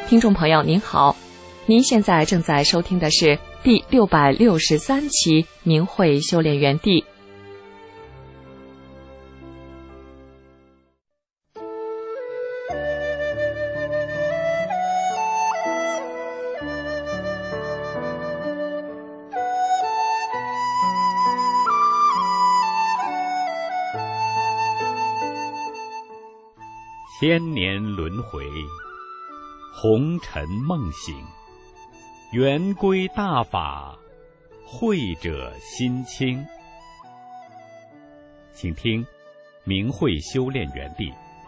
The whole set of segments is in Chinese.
听众朋友您好，您现在正在收听的是第663期明慧修炼园地。 千年轮回，红尘梦醒，圆归大法，慧者心清。请听明慧修炼园地。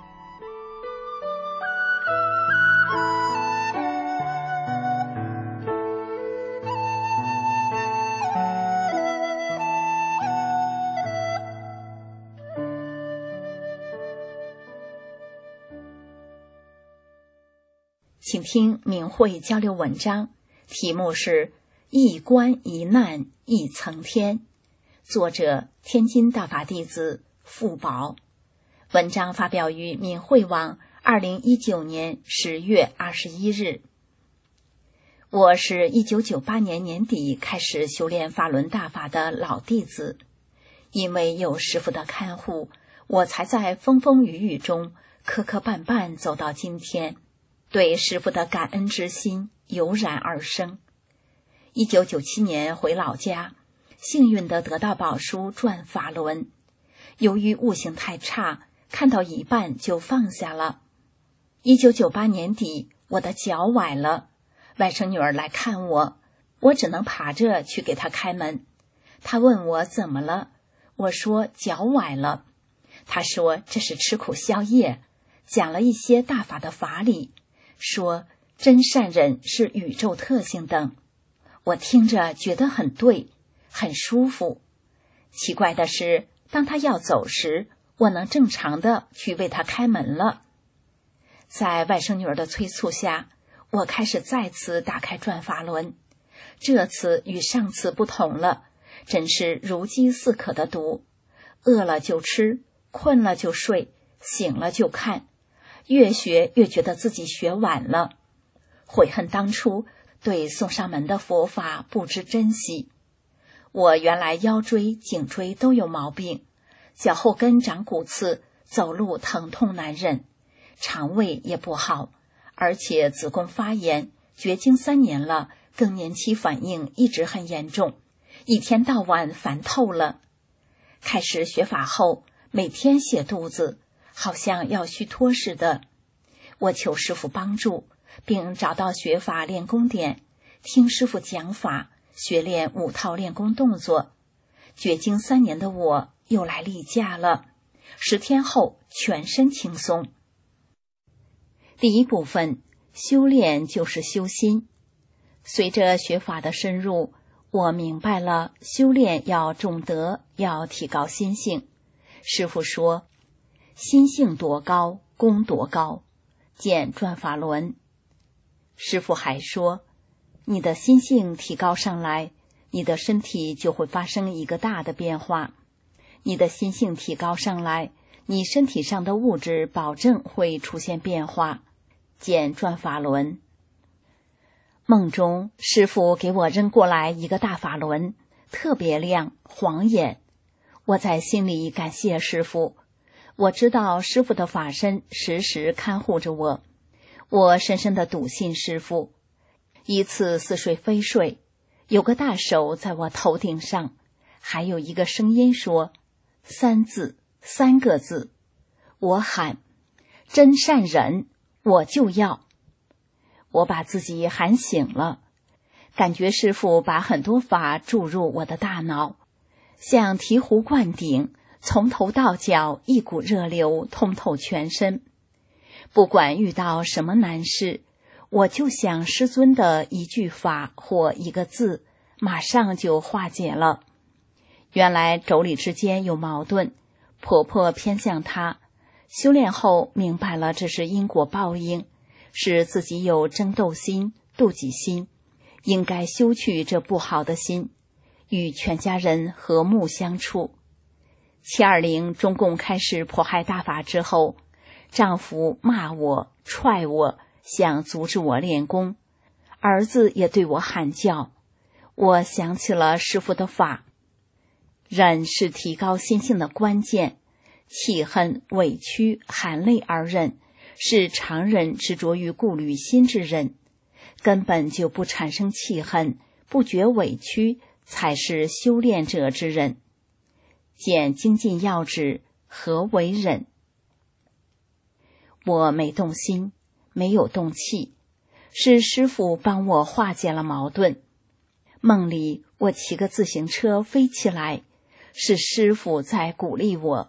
请听明慧交流文章，题目是一关一难一层天，作者天津大法弟子傅宝。文章发表于明慧网2019年10月21日。我是1998年年底开始修炼法轮大法的老弟子，因为有师父的看护，我才在风风雨雨中磕磕绊绊走到今天，对师父的感恩之心油然而生。1997年回老家，幸运地得到宝书转法轮，由于悟性太差，看到一半就放下了。1998年底，我的脚崴了，外甥女儿来看我，我只能爬着去给她开门。她问我怎么了，我说脚崴了。她说这是吃苦消业，讲了一些大法的法理，说真善忍是宇宙特性等。我听着觉得很对，很舒服。奇怪的是，当他要走时，我能正常的去为他开门了。在外甥女儿的催促下，我开始再次打开转法轮。这次与上次不同了，真是如饥似渴的读，饿了就吃，困了就睡，醒了就看，越学越觉得自己学晚了，悔恨当初对送上门的佛法不知珍惜。我原来腰椎、颈椎都有毛病，脚后跟长骨刺，走路疼痛难忍，肠胃也不好，而且子宫发炎，绝经3年了，更年期反应一直很严重，一天到晚烦透了。开始学法后，每天泻肚子，好像要虚脱似的。我求师父帮助，并找到学法练功点，听师父讲法，学练5套练功动作。绝经3年的我又来例假了，10天后全身轻松。第一部分，修炼就是修心。随着学法的深入，我明白了修炼要重德，要提高心性。师父说，心性多高，功多高，见转法轮。师父还说，你的心性提高上来，你的身体就会发生一个大的变化。你的心性提高上来，你身体上的物质保证会出现变化。见转法轮。梦中师父给我扔过来一个大法轮，特别亮，晃眼。我在心里感谢师父，我知道师父的法身时时看护着我，我深深地笃信师父。一次似睡非睡，有个大手在我头顶上，还有一个声音说3个字。我喊真善忍，我就要。我把自己喊醒了，感觉师父把很多法注入我的大脑，像醍醐灌顶，从头到脚一股热流通透全身。不管遇到什么难事，我就想师尊的一句法或一个字，马上就化解了。原来妯娌之间有矛盾，婆婆偏向她，修炼后明白了这是因果报应，是自己有争斗心、妒忌心，应该修去这不好的心，与全家人和睦相处。720中共开始迫害大法之后，丈夫骂我、踹我， 想阻止我练功，儿子也对我喊叫。我想起了师父的法，忍是提高心性的关键，气恨、委屈、含泪而忍，是常人执着于顾虑心之人，根本就不产生气恨，不觉委屈，才是修炼者之人。见精进要旨，何为忍？我没动心，没有动气，是师父帮我化解了矛盾。梦里我骑个自行车飞起来，是师父在鼓励我。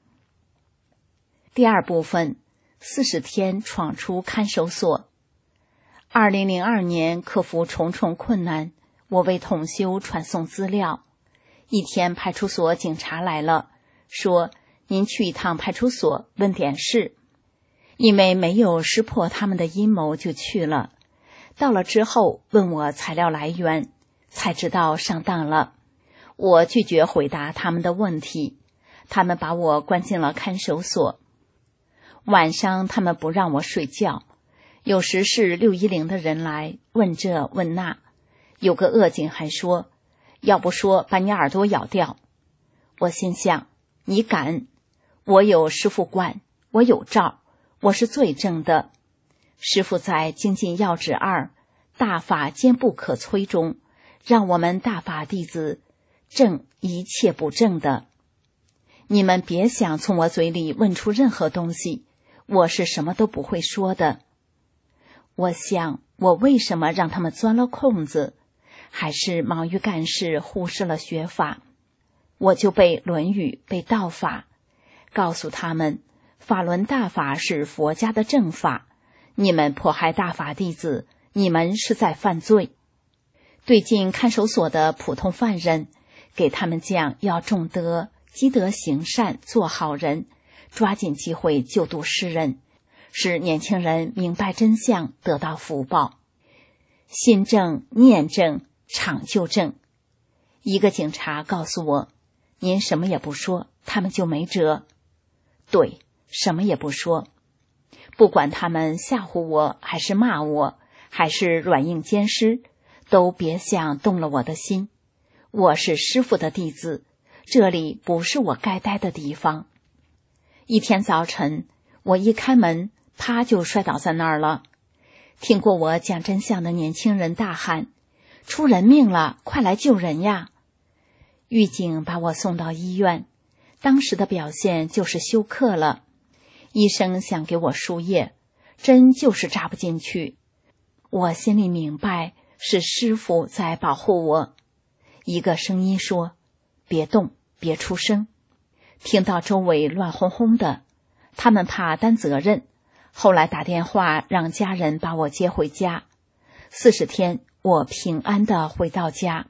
第二部分，40天闯出看守所。2002年克服重重困难，我为同修传送资料。一天派出所警察来了，说您去一趟派出所问点事。因为没有识破他们的阴谋就去了，到了之后问我材料来源，才知道上当了。我拒绝回答他们的问题，他们把我关进了看守所。晚上他们不让我睡觉，有时是610的人来问这问那，有个恶警还说，要不说把你耳朵咬掉。我心想，你敢？我有师父管，我有照，我是最正的。师父在精进要旨2，大法坚不可摧中，让我们大法弟子正一切不正的。你们别想从我嘴里问出任何东西，我是什么都不会说的。我想，我为什么让他们钻了空子？还是忙于干事，忽视了学法。我就背《论语》，背道法，告诉他们，法轮大法是佛家的正法，你们迫害大法弟子，你们是在犯罪。对进看守所的普通犯人，给他们讲要重德，积德行善，做好人，抓紧机会救度世人，使年轻人明白真相，得到福报。心正、念正、场就正。一个警察告诉我，您什么也不说，他们就没辙。对，什么也不说。不管他们吓唬我，还是骂我，还是软硬兼施，都别想动了我的心。我是师父的弟子，这里不是我该待的地方。一天早晨，我一开门，啪就摔倒在那儿了。听过我讲真相的年轻人大喊，出人命了，快来救人呀！狱警把我送到医院，当时的表现就是休克了。医生想给我输液，针就是扎不进去。我心里明白，是师父在保护我。一个声音说，别动，别出声。听到周围乱哄哄的，他们怕担责任，后来打电话让家人把我接回家。40天，我平安地回到家。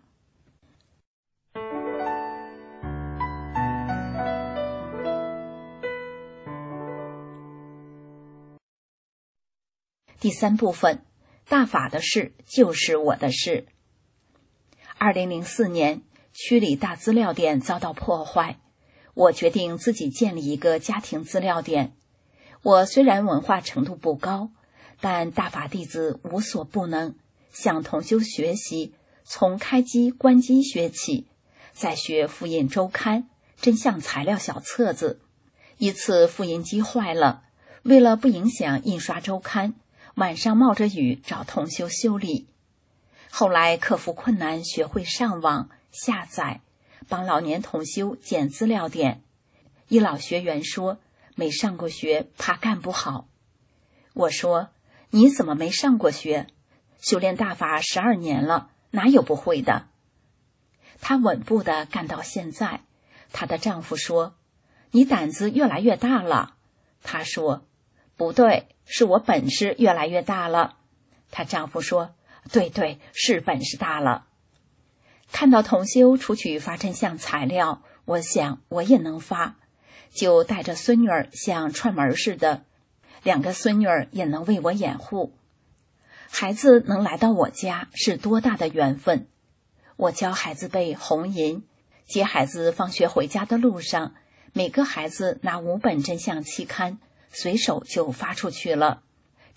第3部分，大法的事就是我的事。2004年，区里大资料点遭到破坏，我决定自己建立一个家庭资料点。我虽然文化程度不高，但大法弟子无所不能，向同修学习，从开机关机学起，再学复印周刊、真相材料小册子。一次复印机坏了，为了不影响印刷周刊，晚上冒着雨找同修修理。后来克服困难，学会上网下载，帮老年同修建资料点。一老学员说，没上过学，怕干不好。我说，你怎么没上过学？修炼大法12年了，哪有不会的？她稳步地干到现在。她的丈夫说，你胆子越来越大了。她说，不对，是我本事越来越大了。她丈夫说，对，是本事大了。看到同修出去发真相材料，我想我也能发，就带着孙女儿像串门似的，2个孙女儿也能为我掩护。孩子能来到我家是多大的缘分。我教孩子背红吟，接孩子放学回家的路上，每个孩子拿5本真相期刊，随手就发出去了。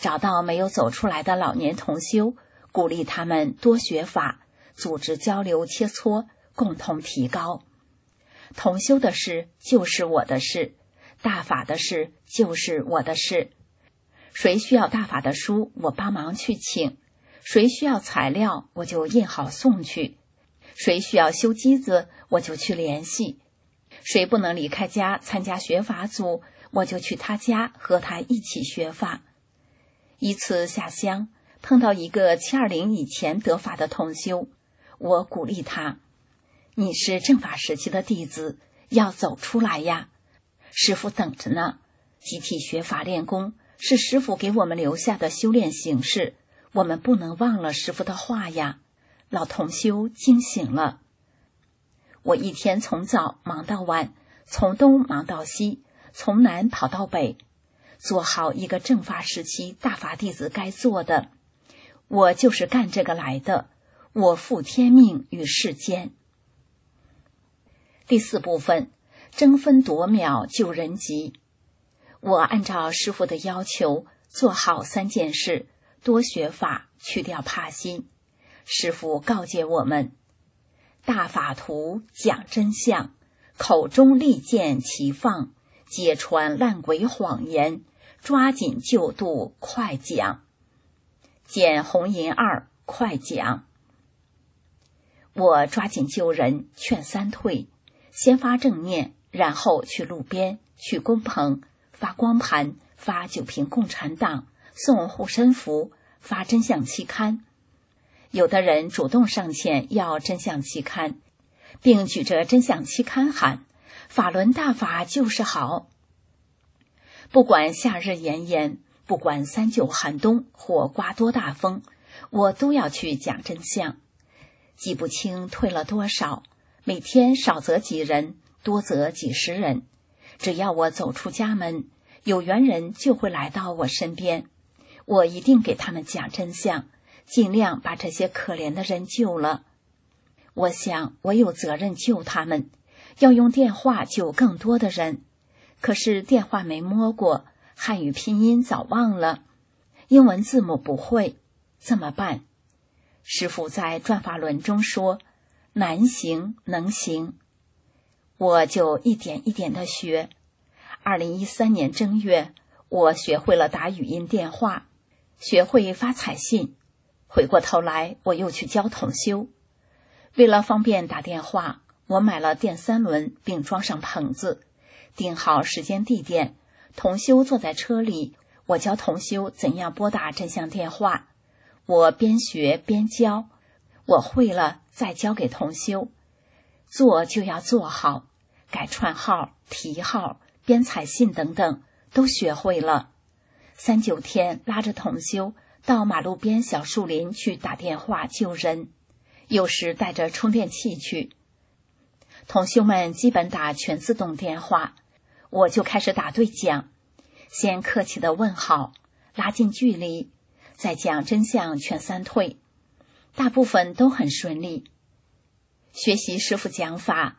找到没有走出来的老年同修，鼓励他们多学法，组织交流切磋，共同提高。同修的事就是我的事，大法的事就是我的事。谁需要大法的书，我帮忙去请；谁需要材料，我就印好送去；谁需要修机子，我就去联系；谁不能离开家参加学法组，我就去他家和他一起学法。一次下乡，碰到一个720以前得法的同修，我鼓励他：你是正法时期的弟子，要走出来呀，师父等着呢。集体学法练功是师父给我们留下的修炼形式，我们不能忘了师父的话呀。老同修惊醒了。我一天从早忙到晚，从东忙到西，从南跑到北，做好一个正法时期大法弟子该做的。我就是干这个来的，我负天命于世间。第4部分，争分夺秒救人急。我按照师父的要求做好3件事：多学法，去掉怕心。师父告诫我们：大法图讲真相，口中利剑齐放，揭穿烂鬼谎言，抓紧救度快讲。减红银2，快讲。我抓紧救人，劝3退，先发正念，然后去路边，去工棚，发光盘，发9瓶共产党，送护身符，发真相期刊。有的人主动上前要真相期刊，并举着真相期刊喊：法轮大法就是好。不管夏日炎炎，不管39寒冬或刮多大风，我都要去讲真相。记不清退了多少，每天少则几人，多则几十人。只要我走出家门，有缘人就会来到我身边，我一定给他们讲真相，尽量把这些可怜的人救了。我想我有责任救他们，要用电话救更多的人。可是电话没摸过，汉语拼音早忘了，英文字母不会，怎么办？师父在转法轮中说：难行能行。我就一点一点地学。2013年正月，我学会了打语音电话，学会发彩信。回过头来，我又去教同修。为了方便打电话，我买了电3轮，并装上棚子，定好时间地点。同修坐在车里，我教同修怎样拨打真相电话。我边学边教，我会了再教给同修。做就要做好，改串号、提号、编彩信等等都学会了。3、9天拉着同修到马路边小树林去打电话救人，有时带着充电器去。同修们基本打全自动电话，我就开始打对讲，先客气地问好，拉近距离，再讲真相劝3退，大部分都很顺利。学习师父讲法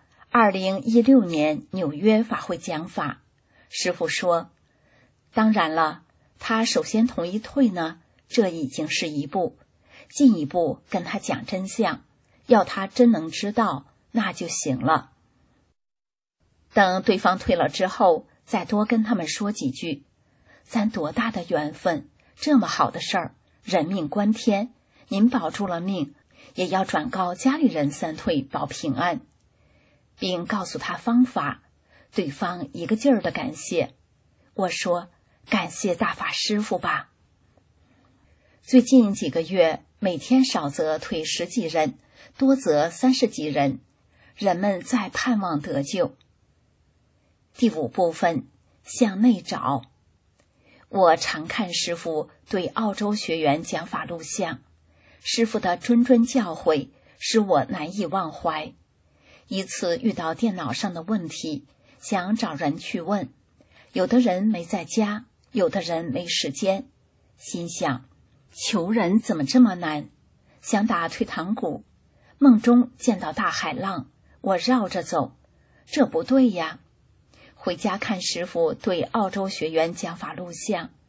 ，2016年纽约法会讲法，师父说：当然了，他首先同意退呢，这已经是一步，进一步跟他讲真相，要他真能知道，那就行了。等对方退了之后，再多跟他们说几句，咱多大的缘分，这么好的事儿，人命关天，您保住了命，也要转告家里人3退保平安，并告诉他方法。对方一个劲儿的感谢。我说：感谢大法师父吧。最近几个月，每天少则退10几人，多则30几人，人们在盼望得救。第5部分，向内找。我常看师父对澳洲学员讲法录像，师父的谆谆教诲使我难以忘怀。一次遇到电脑上的问题，想找人去问，有的人没在家，有的人没时间，心想求人怎么这么难，想打退堂鼓。梦中见到大海浪，我绕着走，这不对呀。回家看师父对澳洲学员讲法录像，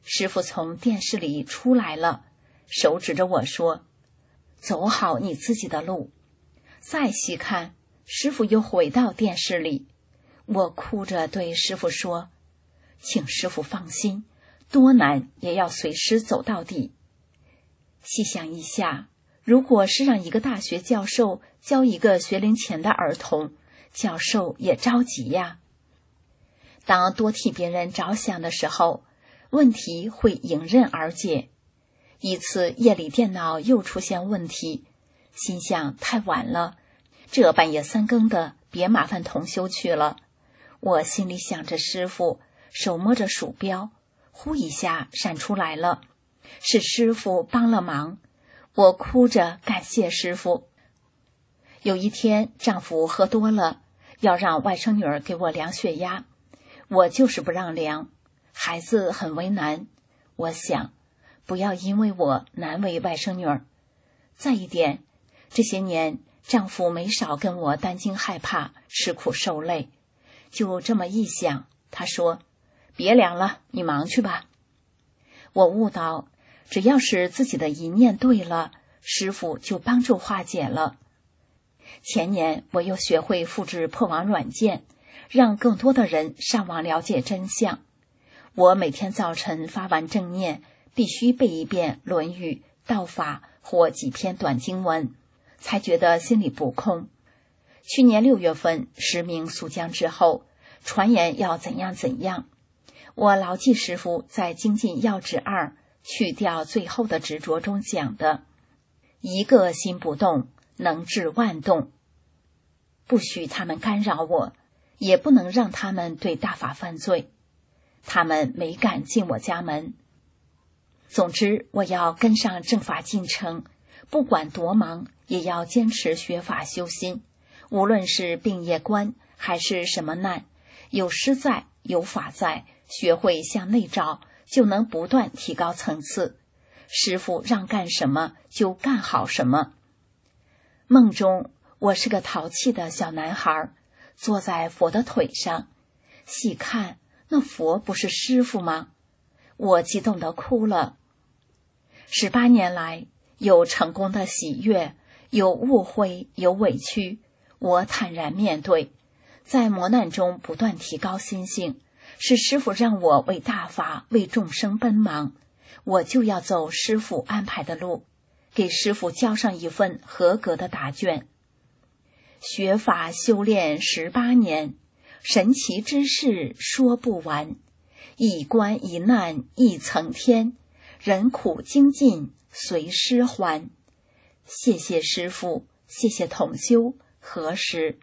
师傅从电视里出来了，手指着我说：“走好你自己的路。”再细看，师傅又回到电视里。我哭着对师傅说：“请师傅放心，多难也要随师走到底。”细想一下，如果是让一个大学教授教一个学龄前的儿童，教授也着急呀。当多替别人着想的时候，问题会迎刃而解。一次夜里电脑又出现问题，心想太晚了，这半夜3更的，别麻烦同修去了。我心里想着师傅，手摸着鼠标，呼一下闪出来了，是师傅帮了忙。我哭着感谢师傅。有一天丈夫喝多了，要让外甥女儿给我量血压，我就是不让量，孩子很为难。我想不要因为我难为外甥女儿。再一点，这些年丈夫没少跟我担惊害怕，吃苦受累。就这么一想，他说：“别量了，你忙去吧。”我悟到，只要是自己的一念对了，师傅就帮助化解了。前年我又学会复制破网软件，让更多的人上网了解真相。我每天早晨发完正念，必须背一遍《论语》、道法或几篇短经文，才觉得心里不空。去年6月份实名肃降之后，传言要怎样怎样，我牢记师父在《精进要旨2去掉最后的执着中讲的：“一个心不动，能治万动。”不许他们干扰我，也不能让他们对大法犯罪。他们没敢进我家门。总之，我要跟上正法进程，不管多忙，也要坚持学法修心。无论是病业关还是什么难，有师在，有法在，学会向内照，就能不断提高层次。师父让干什么就干好什么。梦中我是个淘气的小男孩，坐在佛的腿上，细看那佛不是师父吗？我激动地哭了。18年来，有成功的喜悦，有误会，有委屈，我坦然面对，在磨难中不断提高心性。是师父让我为大法为众生奔忙，我就要走师父安排的路，给师父交上一份合格的答卷。学法修炼18年，神奇之事说不完，一关一难一层天，人苦精进随师还。谢谢师父，谢谢同修，何时？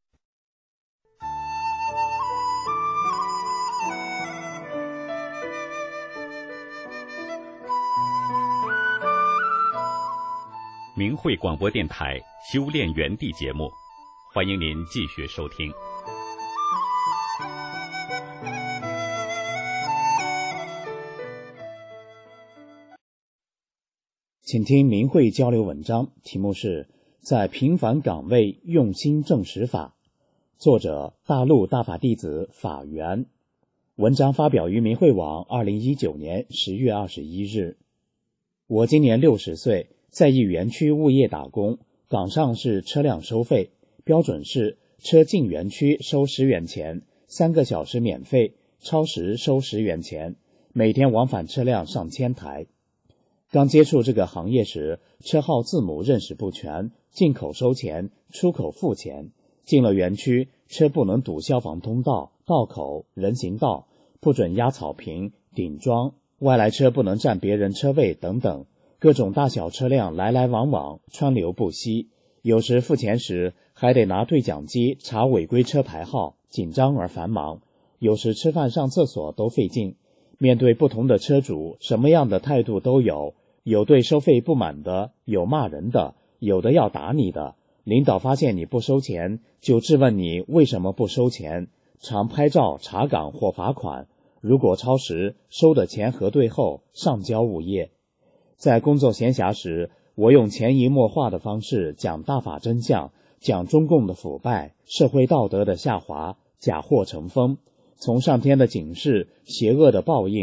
明慧广播电台修炼园地节目，欢迎您继续收听。 请听明慧交流文章，题目是在平凡岗位用心证实法，作者大陆大法弟子法源。文章发表于明慧网2019年10月21日。我今年60岁，在一园区物业打工，岗上是车辆收费，标准是车进园区收10元钱，3个小时免费，超时收10元钱，每天往返车辆上千台。刚接触这个行业时，车号字母认识不全，进口收钱，出口付钱。进了园区，车不能堵消防通道、道口、人行道，不准压草坪、顶桩，外来车不能占别人车位等等。各种大小车辆来来往往，川流不息。有时付钱时还得拿对讲机查违规车牌号，紧张而繁忙。有时吃饭上厕所都费劲。面对不同的车主，什么样的态度都有，有对收费不满的，有骂人的，有的要打你的。领导发现你不收钱，就质问你为什么不收钱，常拍照查岗或罚款。如果超时，收的钱核对后上交物业。在工作闲暇时，我用潜移默化的方式讲大法真相，讲中共的腐败、社会道德的下滑、假货成风，从上天的警示、邪恶的报应、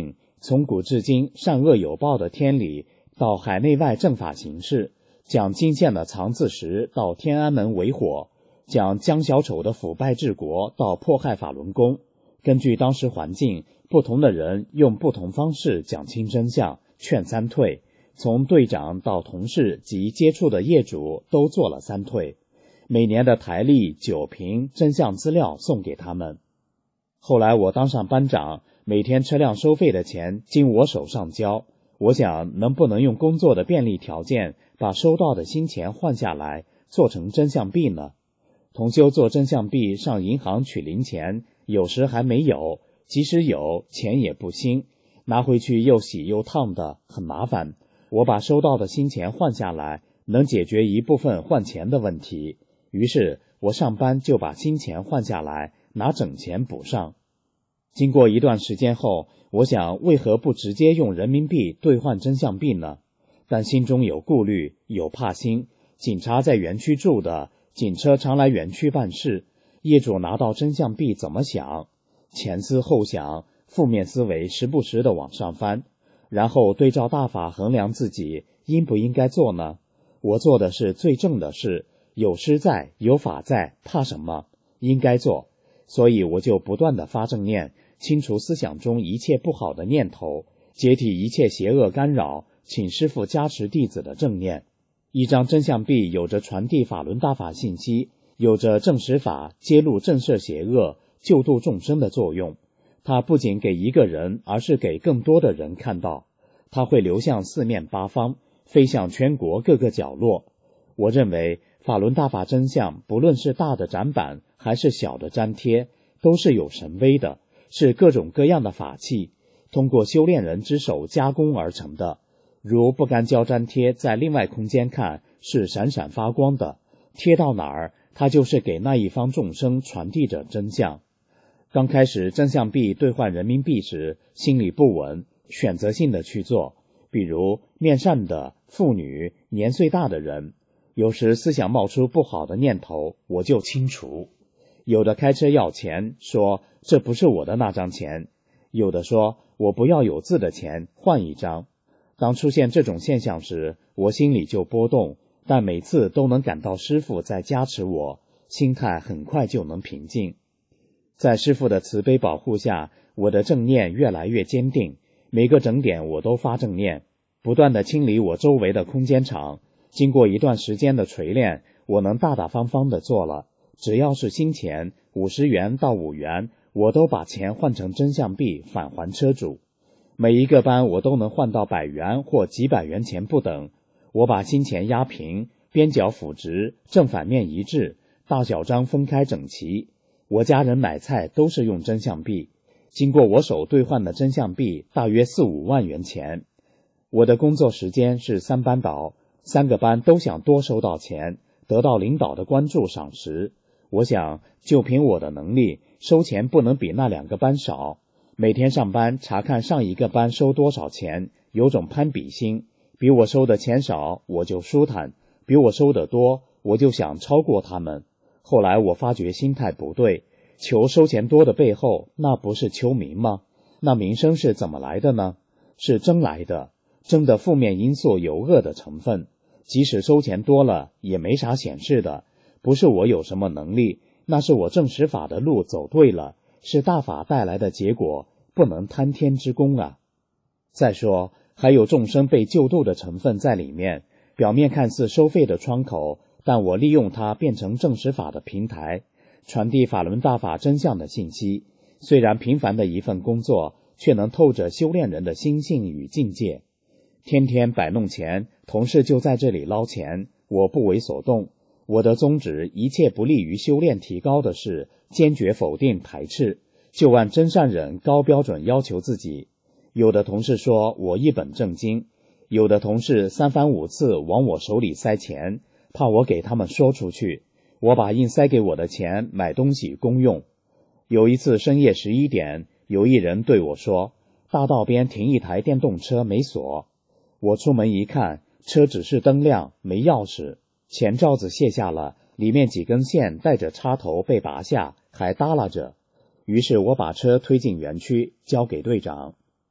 从古至今善恶有报的天理，到海内外正法形势，讲泾县的藏字石到天安门围火，讲江小丑的腐败治国到迫害法轮功，根据当时环境，不同的人用不同方式讲清真相，劝三退，从队长到同事及接触的业主都做了三退。每年的台历、酒瓶、真相资料送给他们。后来我当上班长，每天车辆收费的钱经我手上交，我想能不能用工作的便利条件，把收到的新钱换下来，做成真相币呢？同修做真相币上银行取零钱，有时还没有，即使有，钱也不新，拿回去又洗又烫的，很麻烦。我把收到的新钱换下来，能解决一部分换钱的问题。于是我上班就把新钱换下来，拿整钱补上。经过一段时间后，我想为何不直接用人民币兑换真相币呢？但心中有顾虑，有怕心。警察在园区住的，警车常来园区办事，业主拿到真相币怎么想？前思后想，负面思维时不时地往上翻，然后对照大法衡量自己应不应该做呢？我做的是最正的事，有师在，有法在，怕什么？应该做。所以我就不断地发正念，清除思想中一切不好的念头，解体一切邪恶干扰，请师父加持弟子的正念。一张真相币有着传递法轮大法信息，有着正实法揭露震慑邪恶、救度众生的作用。它不仅给一个人，而是给更多的人看到。它会流向四面八方，飞向全国各个角落。我认为法轮大法真相，不论是大的展板还是小的粘贴，都是有神威的，是各种各样的法器，通过修炼人之手加工而成的。如不干胶粘贴，在另外空间看是闪闪发光的，贴到哪儿，它就是给那一方众生传递着真相。刚开始真相币兑换人民币时，心里不稳，选择性的去做，比如面善的、妇女、年岁大的人。有时思想冒出不好的念头，我就清除。有的开车要钱，说这不是我的那张钱；有的说我不要有字的钱，换一张。当出现这种现象时，我心里就波动，但每次都能感到师父在加持我，心态很快就能平静。在师父的慈悲保护下，我的正念越来越坚定，每个整点我都发正念，不断地清理我周围的空间场。经过一段时间的锤炼，我能大大方方地做了，只要是新钱，50元到5元，我都把钱换成真相币返还车主。每一个班我都能换到100元或几百元钱不等。我把新钱压平，边角辅直，正反面一致，大小张分开整齐。我家人买菜都是用真相币，经过我手兑换的真相币大约4、5万元钱。我的工作时间是3班倒，3个班都想多收到钱，得到领导的关注赏识。我想就凭我的能力，收钱不能比那2个班少。每天上班查看上一个班收多少钱，有种攀比心，比我收的钱少我就舒坦，比我收的多我就想超过他们。后来我发觉心态不对，求收钱多的背后，那不是求名吗？那名声是怎么来的呢？是争来的，争的负面因素有恶的成分，即使收钱多了也没啥显示的，不是我有什么能力，那是我正实法的路走对了，是大法带来的结果，不能贪天之功啊。再说还有众生被救度的成分在里面，表面看似收费的窗口，但我利用它变成正实法的平台，传递法轮大法真相的信息。虽然平凡的一份工作，却能透着修炼人的心性与境界。天天摆弄钱，同事就在这里捞钱，我不为所动。我的宗旨，一切不利于修炼提高的事，坚决否定排斥，就按真善忍高标准要求自己。有的同事说我一本正经，有的同事3番5次往我手里塞钱，怕我给他们说出去，我把硬塞给我的钱买东西公用。有一次深夜11点，有一人对我说，大道边停一台电动车没锁。我出门一看，车只是灯亮，没钥匙，前罩子卸下了，里面几根线带着插头被拔下，还耷拉着。于是我把车推进园区，交给队长。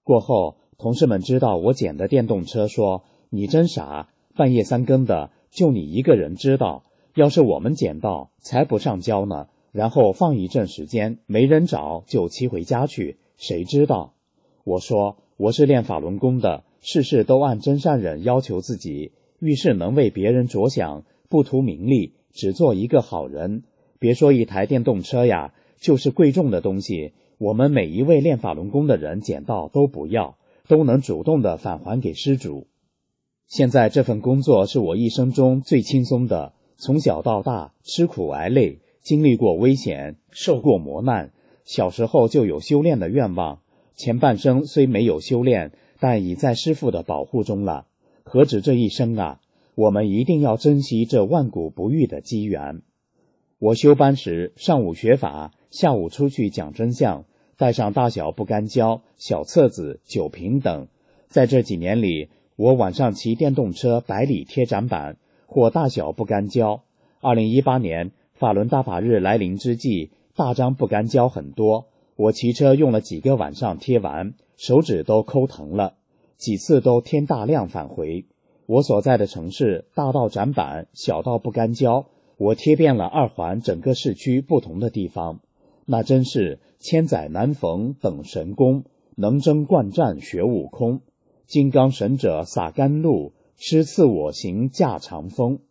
过后，同事们知道我捡的电动车，说你真傻，半夜3更的，就你一个人知道，要是我们捡到，才不上交呢。然后放一阵时间，没人找就骑回家去，谁知道？我说我是练法轮功的，事事都按真善忍要求自己，遇事能为别人着想，不图名利，只做一个好人。别说一台电动车呀，就是贵重的东西，我们每一位练法轮功的人捡到都不要，都能主动地返还给施主。现在这份工作是我一生中最轻松的，从小到大吃苦挨累，经历过危险，受过磨难，小时候就有修炼的愿望，前半生虽没有修炼，但已在师父的保护中了。何止这一生啊，我们一定要珍惜这万古不遇的机缘。我修班时，上午学法，下午出去讲真相，带上大小不干胶、小册子、酒瓶等。在这几年里，我晚上骑电动车100里贴展板，或大小不干胶。2018年法轮大法日来临之际，大张不干胶很多，我骑车用了几个晚上贴完，手指都抠疼了，几次都天大亮返回。我所在的城市大到展板，小到不干胶，我贴遍了2环整个市区不同的地方。那真是千载难逢等神功，能征惯战学悟空，金刚神者洒甘露，师赐我行驾长风。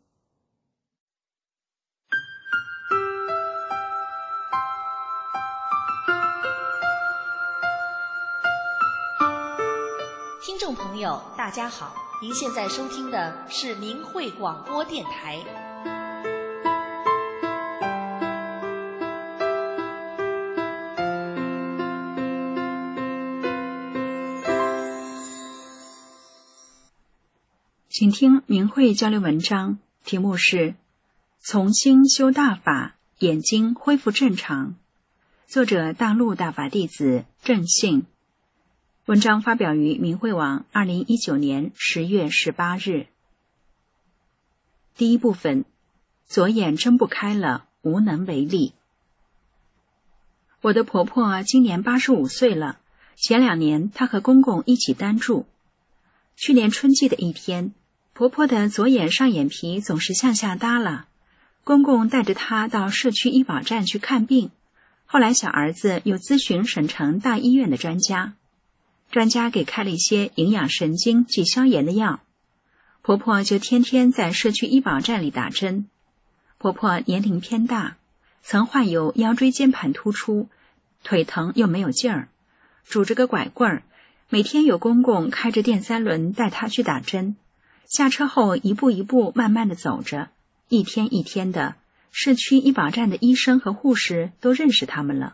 听众朋友大家好，您现在收听的是明慧广播电台。 请听明慧交流文章，题目是从心修大法，眼睛恢复正常，作者大陆大法弟子郑信。文章发表于明慧网2019年10月18日。第一部分，左眼睁不开了，无能为力。我的婆婆今年85岁了，前2年她和公公一起单住。去年春季的一天，婆婆的左眼上眼皮总是向下耷拉，公公带着她到社区医保站去看病，后来小儿子又咨询省城大医院的专家，专家给开了一些营养神经及消炎的药，婆婆就天天在社区医保站里打针。婆婆年龄偏大，曾患有腰椎间盘突出，腿疼又没有劲儿，拄着个拐棍儿，每天有公公开着电3轮带她去打针，下车后一步一步慢慢地走着，一天一天的，社区医保站的医生和护士都认识他们了。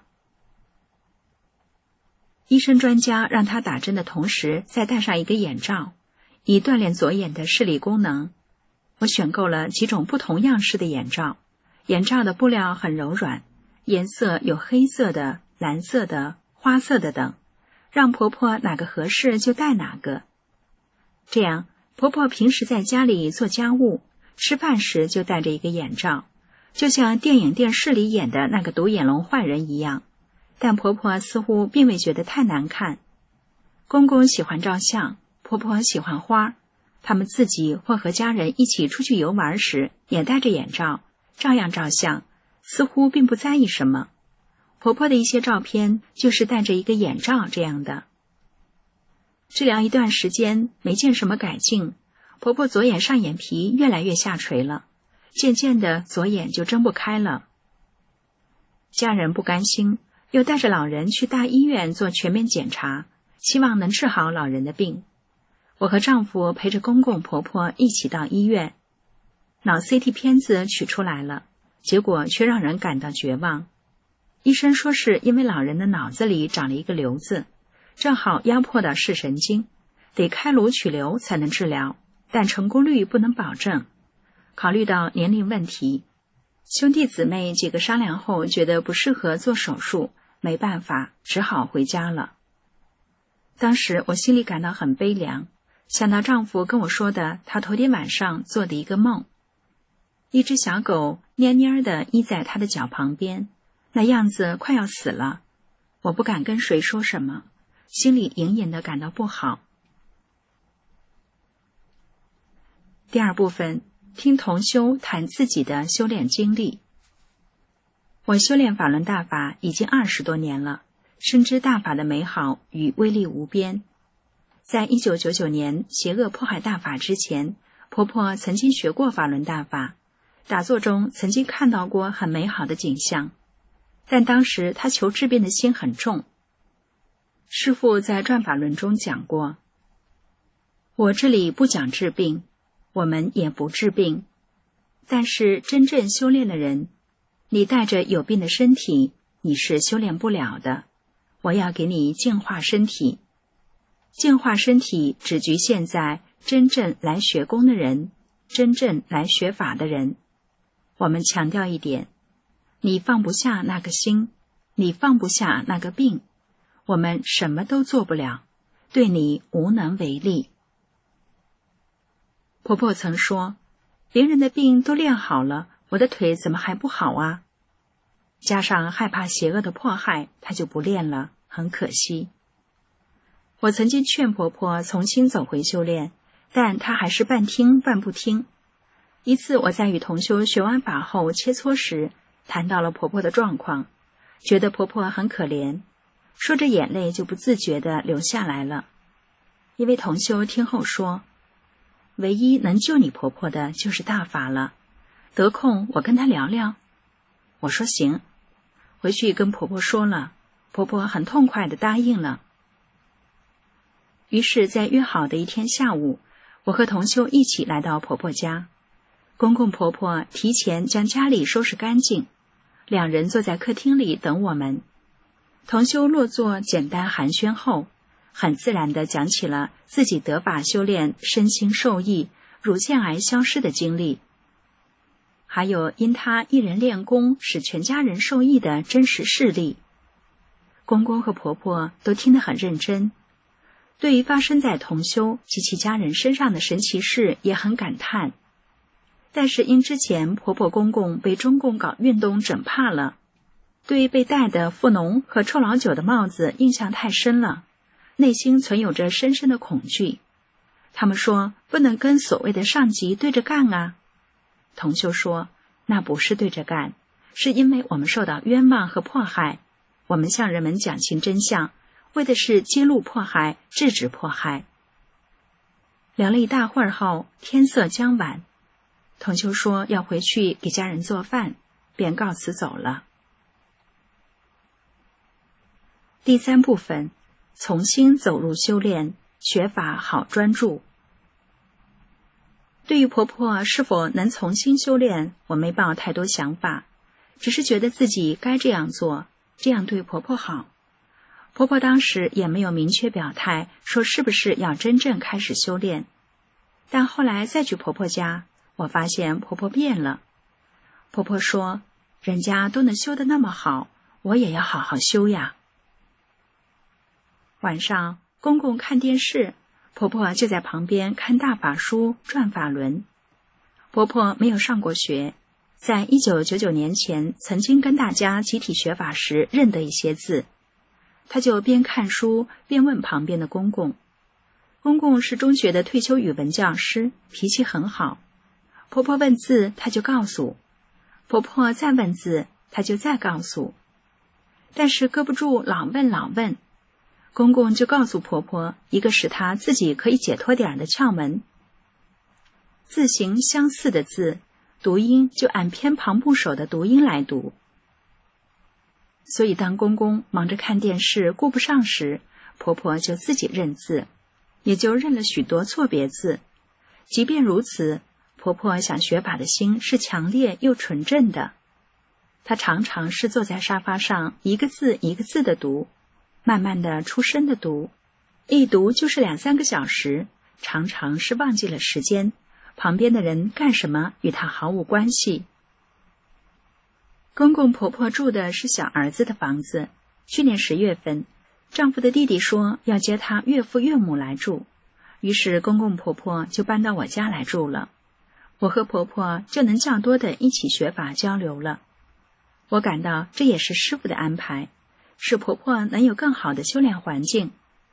医生专家让他打针的同时再戴上一个眼罩，以锻炼左眼的视力功能。我选购了几种不同样式的眼罩，眼罩的布料很柔软，颜色有黑色的、蓝色的、花色的等，让婆婆哪个合适就戴哪个。这样，婆婆平时在家里做家务、吃饭时就戴着一个眼罩，就像电影电视里演的那个独眼龙坏人一样。但婆婆似乎并未觉得太难看。公公喜欢照相，婆婆喜欢花，他们自己或和家人一起出去游玩时也戴着眼罩，照样照相，似乎并不在意什么。婆婆的一些照片就是戴着一个眼罩这样的。治疗一段时间没见什么改进，婆婆左眼上眼皮越来越下垂了，渐渐的左眼就睁不开了。家人不甘心，又带着老人去大医院做全面检查，希望能治好老人的病。我和丈夫陪着公公婆婆一起到医院，脑 CT 片子取出来了，结果却让人感到绝望。医生说是因为老人的脑子里长了一个瘤子，正好压迫到视神经，得开颅取瘤才能治疗，但成功率不能保证。考虑到年龄问题，兄弟姊妹几个商量后觉得不适合做手术，没办法，只好回家了。当时我心里感到很悲凉，想到丈夫跟我说的他头天晚上做的一个梦，一只小狗蔫蔫地依在他的脚旁边，那样子快要死了。我不敢跟谁说什么， 心里隐隐地感到不好。第二部分，听同修谈自己的修炼经历。我修炼法轮大法已经20多年了，深知大法的美好与威力无边。在1999年邪恶迫害大法之前，婆婆曾经学过法轮大法，打坐中曾经看到过很美好的景象，但当时她求治病的心很重。师父在转法轮中讲过，我这里不讲治病，我们也不治病，但是真正修炼的人，你带着有病的身体，你是修炼不了的。我要给你净化身体。净化身体只局限在真正来学功的人，真正来学法的人。我们强调一点，你放不下那个心，你放不下那个病，我们什么都做不了，对你无能为力。婆婆曾说，别人的病都练好了，我的腿怎么还不好啊？加上害怕邪恶的迫害，她就不练了，很可惜。我曾经劝婆婆重新走回修炼，但她还是半听半不听。一次我在与同修学完法后切磋时，谈到了婆婆的状况，觉得婆婆很可怜，说着眼泪就不自觉地流下来了。一位同修听后说，唯一能救你婆婆的就是大法了，得空我跟她聊聊。我说行，回去跟婆婆说了，婆婆很痛快地答应了。于是在约好的一天下午，我和同修一起来到婆婆家。公公婆婆提前将家里收拾干净，两人坐在客厅里等我们。同修落座简单寒暄后，很自然地讲起了自己得法修炼身心受益、乳腺癌消失的经历，还有因他一人练功使全家人受益的真实事例。公公和婆婆都听得很认真，对于发生在同修及其家人身上的神奇事也很感叹。但是因之前婆婆公公被中共搞运动整怕了，对被戴的富农和臭老九的帽子印象太深了，内心存有着深深的恐惧。他们说不能跟所谓的上级对着干啊。同修说，那不是对着干，是因为我们受到冤枉和迫害，我们向人们讲清真相，为的是揭露迫害，制止迫害。聊了一大会儿后，天色将晚，同修说要回去给家人做饭，便告辞走了。第三部分，重新走入修炼，学法好专注。对于婆婆是否能重新修炼，我没抱太多想法，只是觉得自己该这样做，这样对婆婆好。婆婆当时也没有明确表态说是不是要真正开始修炼，但后来再去婆婆家，我发现婆婆变了。婆婆说，人家都能修得那么好，我也要好好修呀。晚上公公看电视，婆婆就在旁边看大法书转法轮。婆婆没有上过学，在1999年前曾经跟大家集体学法时认得一些字，她就边看书边问旁边的公公。公公是中学的退休语文教师，脾气很好。婆婆问字，她就告诉；婆婆再问字，她就再告诉。但是搁不住老问，公公就告诉婆婆一个使她自己可以解脱点的窍门。字形相似的字，读音就按偏旁部首的读音来读。所以当公公忙着看电视顾不上时，婆婆就自己认字，也就认了许多错别字。即便如此，婆婆想学法的心是强烈又纯正的。她常常是坐在沙发上一个字一个字的读，慢慢的出声的读，一读就是2-3个小时，常常是忘记了时间，旁边的人干什么与她毫无关系。公公婆婆住的是小儿子的房子，去年10月份，丈夫的弟弟说要接他岳父岳母来住，于是公公婆婆就搬到我家来住了。我和婆婆就能较多的一起学法交流了。我感到这也是师父的安排，使婆婆能有更好的修炼环境，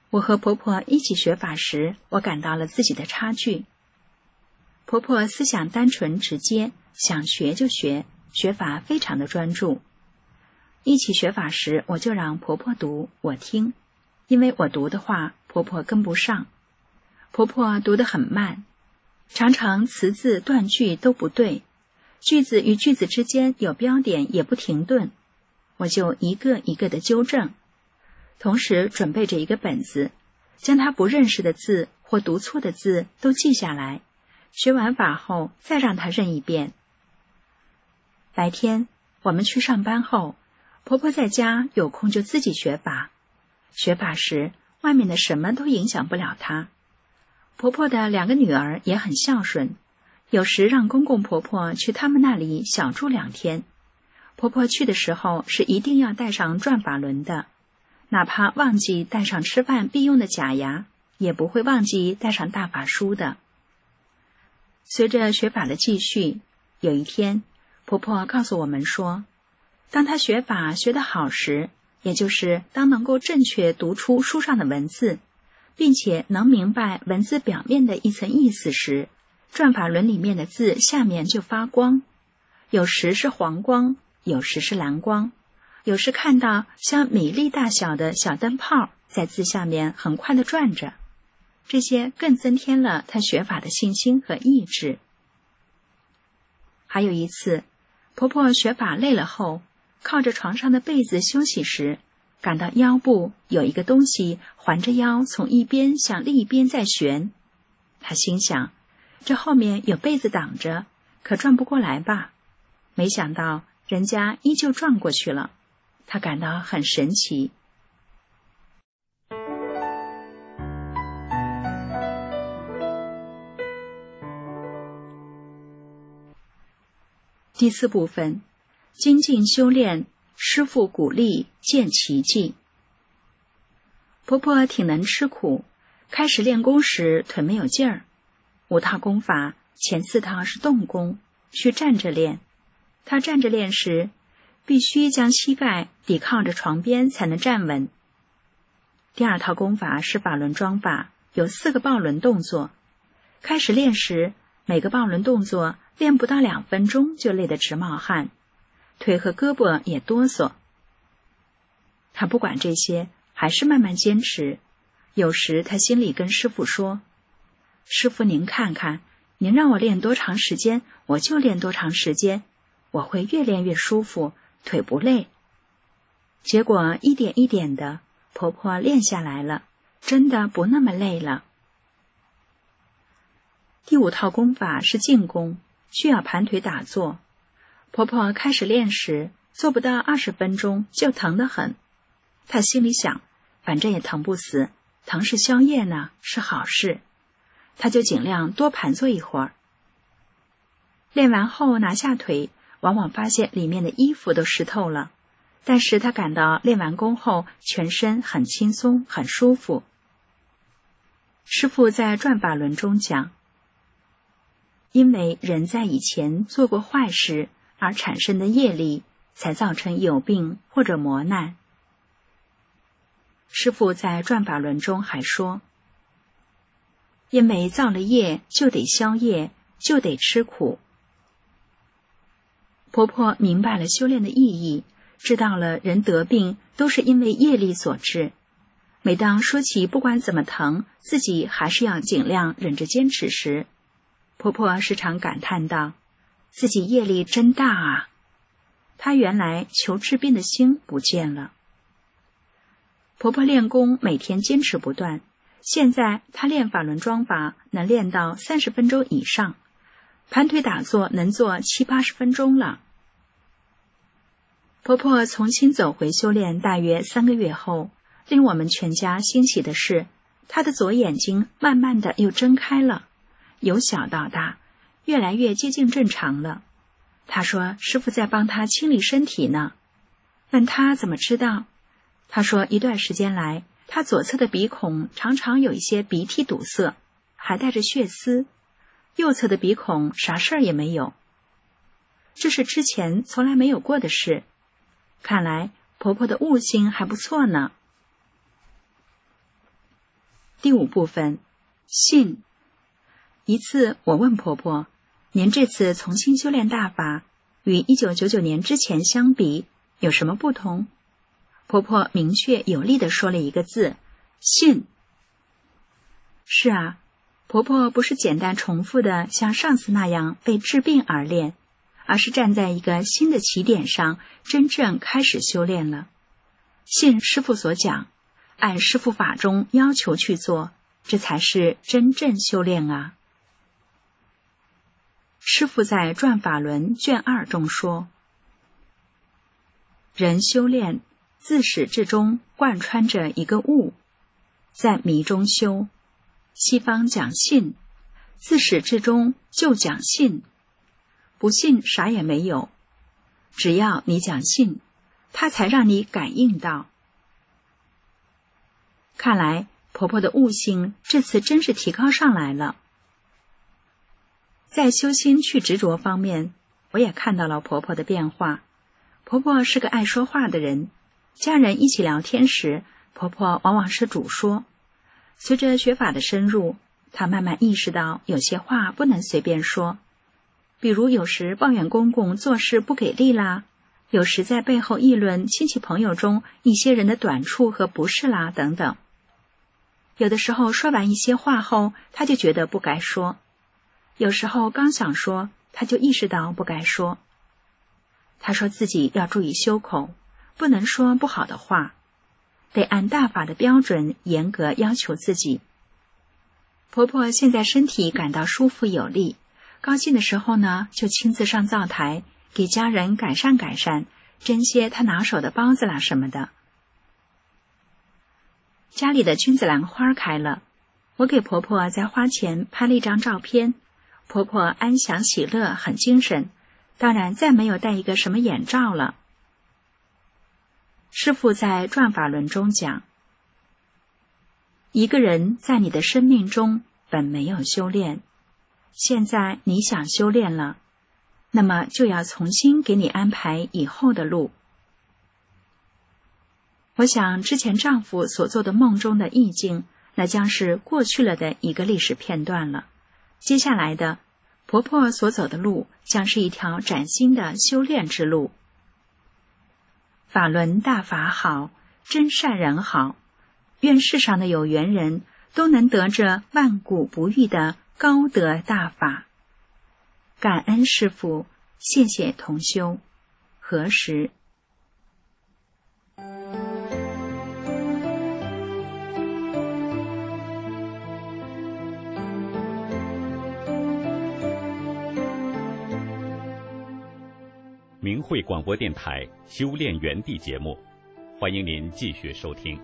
我和婆婆一起学法时，我感到了自己的差距。婆婆思想单纯直接，想学就学，学法非常的专注。一起学法时，我就让婆婆读，我听，因为我读的话，婆婆跟不上。婆婆读得很慢，常常词字断句都不对，句子与句子之间有标点也不停顿，我就一个一个的纠正，同时准备着一个本子，将她不认识的字或读错的字都记下来，学完法后再让她认一遍。白天我们去上班后，婆婆在家有空就自己学法。学法时，外面的什么都影响不了她。婆婆的2个女儿也很孝顺，有时让公公婆婆去他们那里小住2天。婆婆去的时候是一定要带上转法轮的，哪怕忘记带上吃饭必用的假牙，也不会忘记带上大法书的。随着学法的继续，有一天，婆婆告诉我们说，当她学法学得好时，也就是当能够正确读出书上的文字，并且能明白文字表面的一层意思时，转法轮里面的字下面就发光，有时是黄光，有时是蓝光，有时看到像米粒大小的小灯泡在字下面很快地转着，这些更增添了她学法的信心和意志。还有一次，婆婆学法累了后，靠着床上的被子休息时，感到腰部有一个东西环着腰从一边向另一边在旋。她心想，这后面有被子挡着，可转不过来吧？没想到人家依旧转过去了，她感到很神奇。第4部分，精进修炼，师父鼓励见奇迹。婆婆挺能吃苦，开始练功时腿没有劲儿，5套功法，前4套是动功，需站着练。她站着练时，必须将膝盖抵靠着床边才能站稳。第2套功法是法轮桩法，有4个抱轮动作。开始练时，每个抱轮动作练不到2分钟就累得直冒汗，腿和胳膊也哆嗦。他不管这些，还是慢慢坚持。有时他心里跟师父说，师父您看看，您让我练多长时间，我就练多长时间，我会越练越舒服，腿不累。结果一点一点的，婆婆练下来了，真的不那么累了。第5套功法是静功，需要盘腿打坐。婆婆开始练时，做不到20分钟就疼得很。她心里想，反正也疼不死，疼是宵夜呢，是好事。她就尽量多盘坐一会儿。练完后拿下腿，往往发现里面的衣服都湿透了，但是她感到练完功后全身很轻松，很舒服。师父在转法轮中讲，因为人在以前做过坏事而产生的业力，才造成有病或者磨难。师父在转法轮中还说，因为造了业就得消业，就得吃苦。婆婆明白了修炼的意义，知道了人得病都是因为业力所致。每当说起不管怎么疼，自己还是要尽量忍着坚持时，婆婆时常感叹道，自己业力真大啊！她原来求治病的心不见了。婆婆练功每天坚持不断，现在她练法轮桩法能练到30分钟以上，盘腿打坐能做70-80分钟了。婆婆重新走回修炼大约3个月后，令我们全家欣喜的是，她的左眼睛慢慢的又睁开了，由小到大，越来越接近正常了。她说师父在帮她清理身体呢。问她怎么知道，她说一段时间来，她左侧的鼻孔常常有一些鼻涕堵塞，还带着血丝，右侧的鼻孔啥事儿也没有。这是之前从来没有过的事，看来婆婆的悟性还不错呢。 第5部分，信。一次我问婆婆，您这次重新修炼大法与1999年之前相比有什么不同？婆婆明确有力地说了一个字，信。是啊，婆婆不是简单重复的像上次那样为治病而练，而是站在一个新的起点上，真正开始修炼了。信师父所讲，按师父法中要求去做，这才是真正修炼啊。师父在《转法轮》卷2中说，人修炼自始至终贯穿着一个悟，在迷中修。西方讲信，自始至终就讲信，不信啥也没有，只要你讲信，它才让你感应到。看来婆婆的悟性这次真是提高上来了。在修心去执着方面，我也看到了婆婆的变化。婆婆是个爱说话的人，家人一起聊天时，婆婆往往是主说。随着学法的深入，她慢慢意识到有些话不能随便说，比如有时抱怨公公做事不给力啦，有时在背后议论亲戚朋友中一些人的短处和不是啦等等。有的时候说完一些话后，她就觉得不该说。有时候刚想说，他就意识到不该说。他说自己要注意修口，不能说不好的话，得按大法的标准严格要求自己。婆婆现在身体感到舒服有力，高兴的时候呢，就亲自上灶台给家人改善改善，蒸些她拿手的包子啦什么的。家里的君子兰花开了，我给婆婆在花前拍了一张照片。婆婆安详喜乐，很精神，当然再没有戴一个什么眼罩了。师父在《转法轮》中讲，一个人在你的生命中本没有修炼，现在你想修炼了，那么就要重新给你安排以后的路。我想之前丈夫所做的梦中的意境，那将是过去了的一个历史片段了。接下来的婆婆所走的路将是一条崭新的修炼之路。法轮大法好，真善人好，愿世上的有缘人都能得着万古不遇的高德大法。感恩师父，谢谢同修。何时？ 明慧广播电台修炼园地节目，欢迎您继续收听。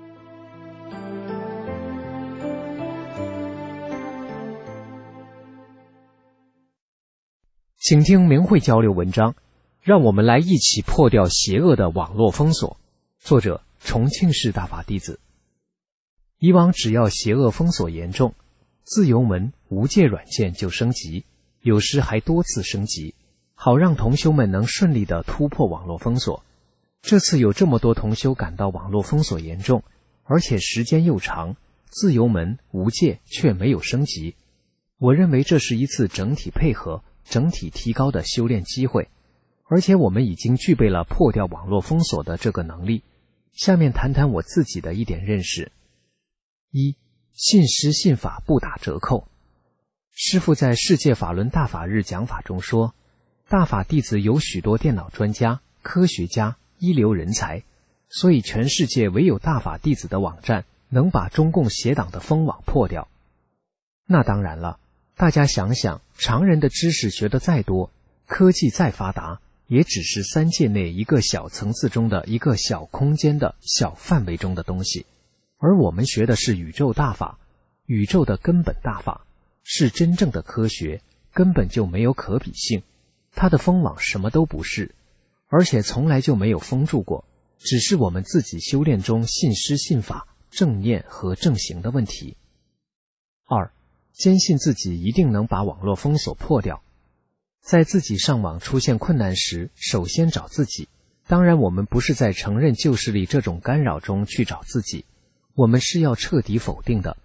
请听明慧交流文章，让我们来一起破掉邪恶的网络封锁。作者：重庆市大法弟子。以往只要邪恶封锁严重，自由门无界软件就升级，有时还多次升级，好让同修们能顺利地突破网络封锁。这次有这么多同修感到网络封锁严重，而且时间又长，自由门无界却没有升级。我认为这是一次整体配合、整体提高的修炼机会，而且我们已经具备了破掉网络封锁的这个能力。下面谈谈我自己的一点认识。一、信师信法不打折扣。师父在世界法轮大法日讲法中说，大法弟子有许多电脑专家、科学家、一流人才，所以全世界唯有大法弟子的网站能把中共邪党的封网破掉。那当然了，大家想想，常人的知识学得再多，科技再发达，也只是三界内一个小层次中的一个小空间的小范围中的东西，而我们学的是宇宙大法，宇宙的根本大法，是真正的科学，根本就没有可比性。它的封网什么都不是，而且从来就没有封住过，只是我们自己修炼中信师信法、正念和正行的问题。二、坚信自己一定能把网络封锁破掉。在自己上网出现困难时，首先找自己。当然，我们不是在承认旧势力这种干扰中去找自己，我们是要彻底否定的，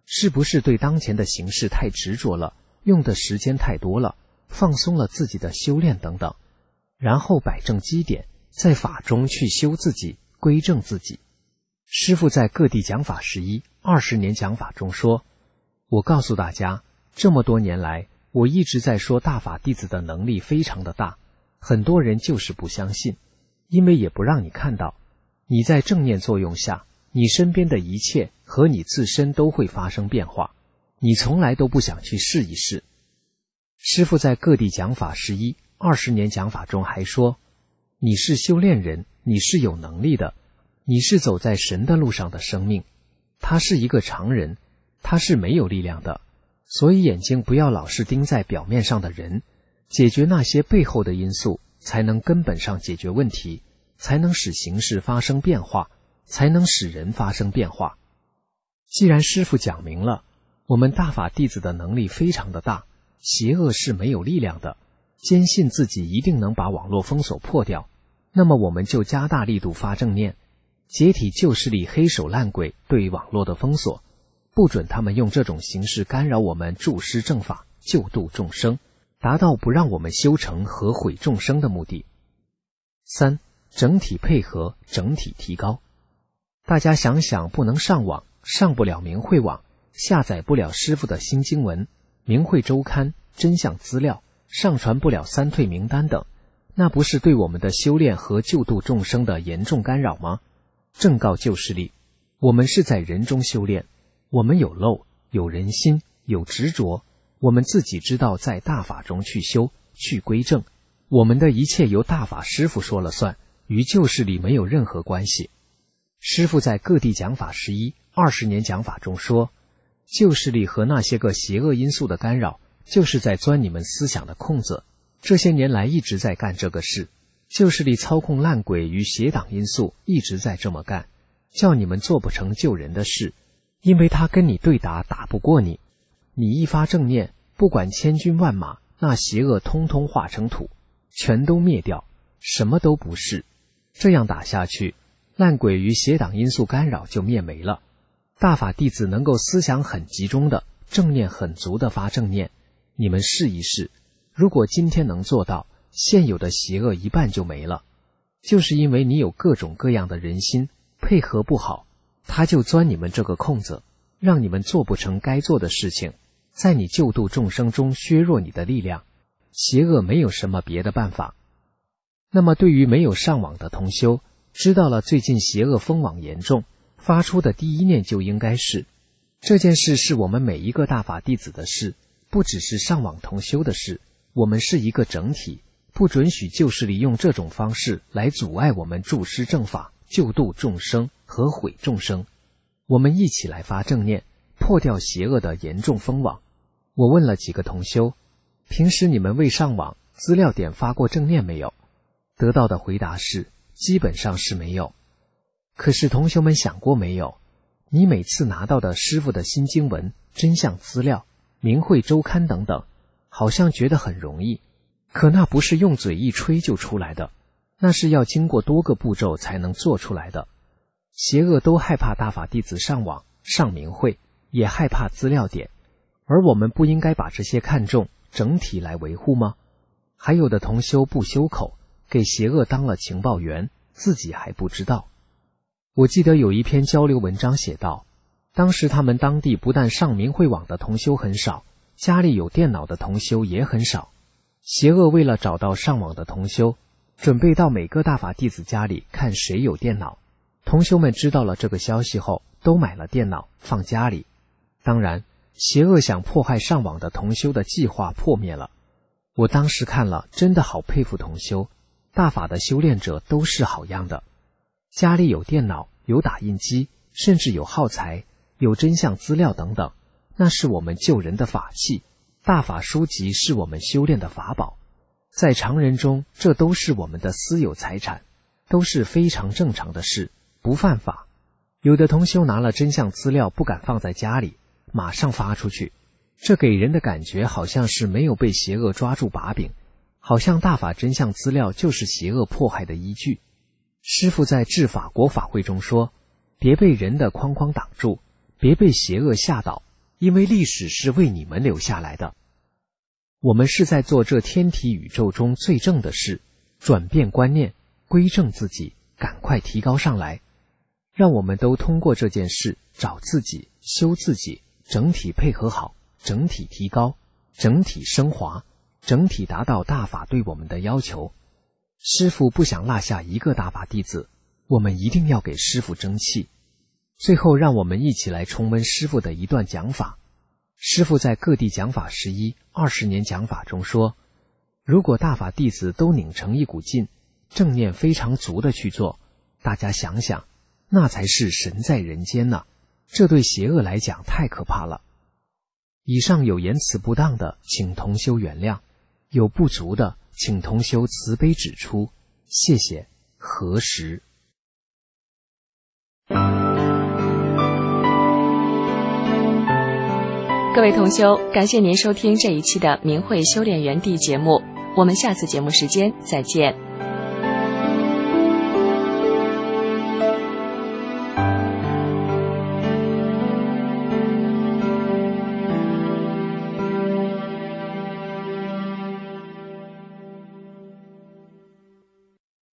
是不是对当前的形势太执着了，用的时间太多了，放松了自己的修炼等等，然后摆正基点，在法中去修自己，归正自己。师父在各地讲法11、20年讲法中说，我告诉大家，这么多年来，我一直在说大法弟子的能力非常的大，很多人就是不相信，因为也不让你看到，你在正念作用下，你身边的一切和你自身都会发生变化，你从来都不想去试一试。师父在各地讲法11、20年讲法中还说，你是修炼人，你是有能力的，你是走在神的路上的生命，他是一个常人，他是没有力量的，所以眼睛不要老是盯在表面上的人，解决那些背后的因素，才能根本上解决问题，才能使形势发生变化，才能使人发生变化。既然师父讲明了，我们大法弟子的能力非常的大，邪恶是没有力量的，坚信自己一定能把网络封锁破掉，那么我们就加大力度发正念，解体旧势力黑手烂鬼对网络的封锁，不准他们用这种形式干扰我们注师正法，救度众生，达到不让我们修成和毁众生的目的。3. 整体配合，整体提高。大家想想，不能上网，上不了明慧网，下载不了师父的新经文、明慧周刊、真相资料，上传不了三退名单等，那不是对我们的修炼和救度众生的严重干扰吗？正告旧势力，我们是在人中修炼，我们有漏，有人心，有执着，我们自己知道在大法中去修，去归正，我们的一切由大法师父说了算，与旧势力没有任何关系。师父在各地讲法11、20年讲法中说，旧势力和那些个邪恶因素的干扰，就是在钻你们思想的空子，这些年来一直在干这个事。旧势力操控烂鬼与邪党因素一直在这么干，叫你们做不成救人的事，因为他跟你对打打不过你，你一发正念，不管千军万马，那邪恶通通化成土，全都灭掉，什么都不是。这样打下去，烂鬼与邪党因素干扰就灭没了。大法弟子能够思想很集中的，正念很足的发正念，你们试一试，如果今天能做到，现有的邪恶一半就没了。就是因为你有各种各样的人心，配合不好，他就钻你们这个空子，让你们做不成该做的事情，在你救度众生中削弱你的力量。邪恶没有什么别的办法。那么对于没有上网的同修，知道了最近邪恶封网严重，发出的第一念就应该是，这件事是我们每一个大法弟子的事，不只是上网同修的事，我们是一个整体，不准许旧势力用这种方式来阻碍我们注师正法，救度众生和毁众生。我们一起来发正念，破掉邪恶的严重封网。我问了几个同修，平时你们未上网资料点发过正念没有？得到的回答是，基本上是没有。可是同修们想过没有，你每次拿到的师父的新经文、真相资料、明慧周刊等等，好像觉得很容易，可那不是用嘴一吹就出来的，那是要经过多个步骤才能做出来的。邪恶都害怕大法弟子上网、上明慧，也害怕资料点，而我们不应该把这些看重，整体来维护吗？还有的同修不修口，给邪恶当了情报员，自己还不知道。我记得有一篇交流文章写道，当时他们当地不但上明慧网的同修很少，家里有电脑的同修也很少。邪恶为了找到上网的同修，准备到每个大法弟子家里看谁有电脑。同修们知道了这个消息后，都买了电脑放家里。当然，邪恶想迫害上网的同修的计划破灭了。我当时看了，真的好佩服同修，大法的修炼者都是好样的。家里有电脑，有打印机，甚至有耗材，有真相资料等等，那是我们救人的法器，大法书籍是我们修炼的法宝。在常人中，这都是我们的私有财产，都是非常正常的事，不犯法。有的同修拿了真相资料不敢放在家里，马上发出去，这给人的感觉好像是没有被邪恶抓住把柄，好像大法真相资料就是邪恶迫害的依据。师父在治法国法会中说，别被人的框框挡住，别被邪恶吓倒， 因为历史是为你们留下来的。我们是在做这天体宇宙中最正的事，转变观念，归正自己，赶快提高上来。让我们都通过这件事找自己，修自己，整体配合好，整体提高，整体升华，整体达到大法对我们的要求。师父不想落下一个大法弟子，我们一定要给师父争气。最后让我们一起来重温师父的一段讲法。师父在各地讲法11、20年讲法中说，如果大法弟子都拧成一股劲，正念非常足的去做，大家想想，那才是神在人间呢。这对邪恶来讲太可怕了。以上有言辞不当的，请同修原谅；有不足的，请同修慈悲指出。谢谢。何时？ 各位同修，感谢您收听这一期的明慧修炼园地节目，我们下次节目时间再见。